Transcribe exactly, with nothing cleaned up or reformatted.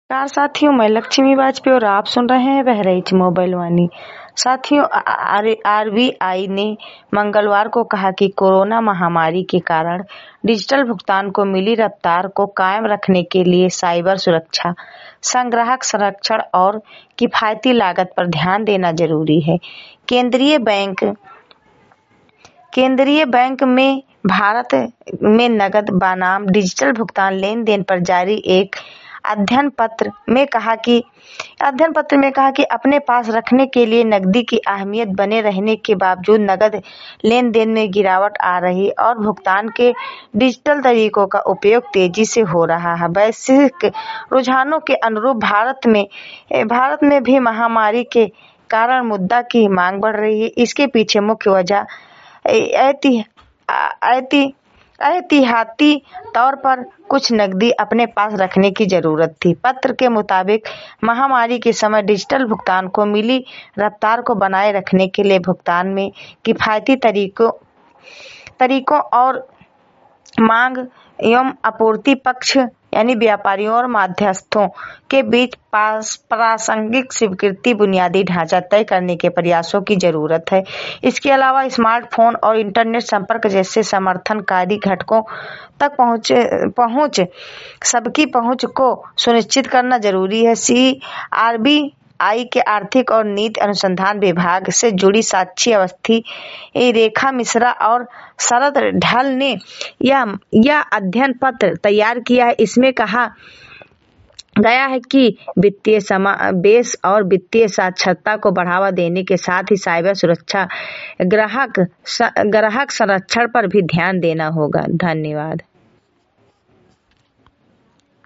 Car साथियों, मैं लक्ष्मी वाजपेयी और आप सुन रहे हैं बहराइच मोबाइल वाणी। साथियों, आर बी आई ने मंगलवार को कहा कि कोरोना महामारी के कारण डिजिटल भुगतान को मिली रफ्तार को कायम रखने के लिए साइबर सुरक्षा, संग्राहक संरक्षण और किफायती लागत पर ध्यान देना जरूरी है। केंद्रीय बैंक केंद्रीय बैंक में भारत में नकद बनाम डिजिटल भुगतान लेन देन पर जारी एक अध्ययन पत्र में कहा कि अध्ययन पत्र में कहा कि अपने पास रखने के लिए नकदी की अहमियत बने रहने के बावजूद नकद लेन देन में गिरावट आ रही और भुगतान के डिजिटल तरीकों का उपयोग तेजी से हो रहा है। वैश्विक रुझानों के अनुरूप भारत में भारत में भी महामारी के कारण मुद्रा की मांग बढ़ रही है। इसके पीछे मुख्य वजह एहतियाती तौर पर कुछ नकदी अपने पास रखने की जरूरत थी। पत्र के मुताबिक महामारी के समय डिजिटल भुगतान को मिली रफ्तार को बनाए रखने के लिए भुगतान में किफायती तरीकों तरीकों और मांग एवं आपूर्ति पक्ष यानी व्यापारियों और मध्यस्थों के बीच प्रासंगिक स्वीकृति बुनियादी ढांचा तय करने के प्रयासों की जरूरत है। इसके अलावा स्मार्टफोन और इंटरनेट संपर्क जैसे समर्थनकारी घटकों तक पहुंच पहुंच सबकी पहुंच को सुनिश्चित करना जरूरी है। सी आर बी आई के आर्थिक और नीति अनुसंधान विभाग से जुड़ी साक्षी अवस्थी रेखा मिश्रा और शरद ढल ने यह यह अध्ययन पत्र तैयार किया है। इसमें कहा गया है कि वित्तीय समावेश और वित्तीय साक्षरता को बढ़ावा देने के साथ ही साइबर सुरक्षा, ग्राहक ग्राहक संरक्षण पर भी ध्यान देना होगा। धन्यवाद।